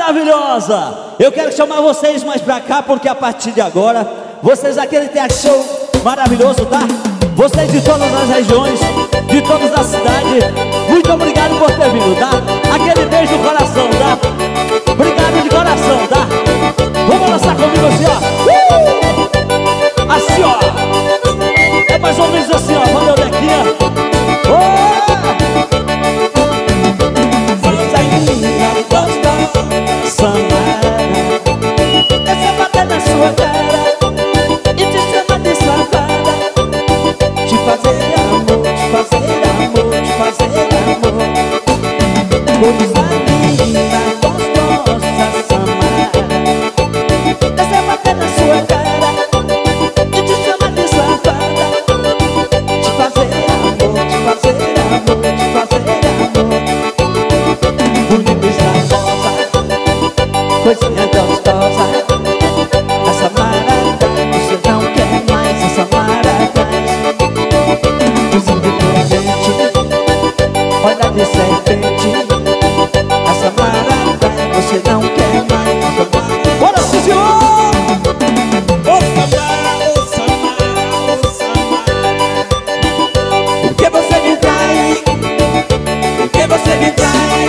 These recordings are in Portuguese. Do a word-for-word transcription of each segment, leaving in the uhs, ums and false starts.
maravilhosa. Eu quero chamar vocês mais pra cá, porque a partir de agora vocês aquele tem show maravilhoso, tá? Vocês de todas as regiões, de todas as cidades, muito obrigado por ter vindo, tá? Aquele beijo no coração, tá? Obrigado de coração, tá? Vamos lançar comigo assim, ó. Uh! Assim, ó. É mais ou menos assim, ó. Valeu, Dequinha. Oh! Essa bater na sua cara e te chama de safada, te fazer amor, te fazer amor, te fazer amor. Coisa linda, gostosa, Samara. Essa bater na sua cara e te chama de safada, te fazer amor, te fazer amor, te fazer amor. Bonita está rosa, coisinha gostosa. Essa marada, você não quer mais essa marada. Você de presente, olha de serpente. Essa marada, você não quer mais essa marada. Bora, Cícero! Ô Samara, ô Samara, ô Samara. Por que você me trai? Por que você me trai?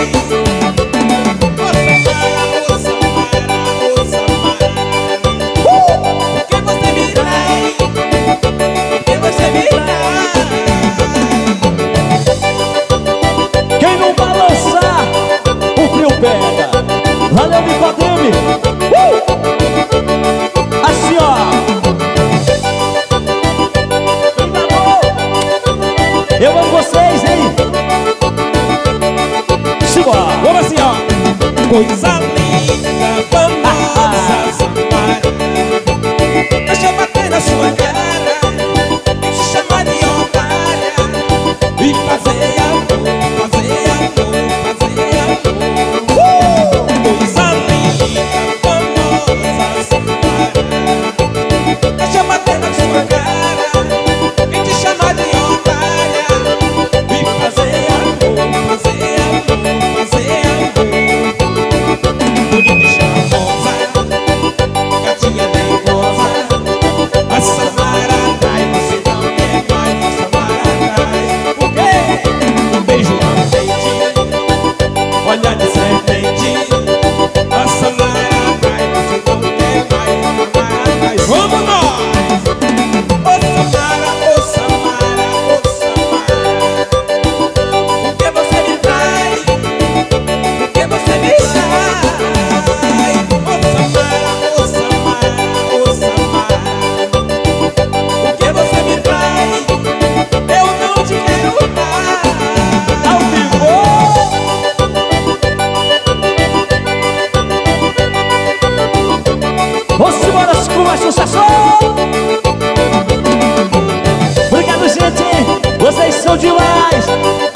Quem não balançar, o frio pega. Valeu, Nicodeme. uh! Assim, ó. Eu amo vocês, hein? Simbora. Vamos assim, ó. Coisa linda, famosa, Samara. Deixa eu bater na sua cara e te chamar de otária e fazer amor, fazer amor, fazer amor. uh! Coisa linda, famosa, Samara. Deixa eu bater na sua cara e te chamar de otária e fazer amor, fazer amor, fazer amor. Bonita e charmosa, gatinha nervosa. A Samara trai, você não quer mais a Samara trai. Por quê? Um beijo na frente, olhar de serpente. A Samara trai, você não quer mais a Samara trai. Vamos nós! Ô Samara, ô Samara, ô Samara. Por que você me trai? Por que você me trai? Ô Samara, ô Samara, ô Samara. Por que você me trai? Eu não te quero mais. Ao vivo! Vamos embora com mais sucesso! Obrigado, gente! Vocês são demais!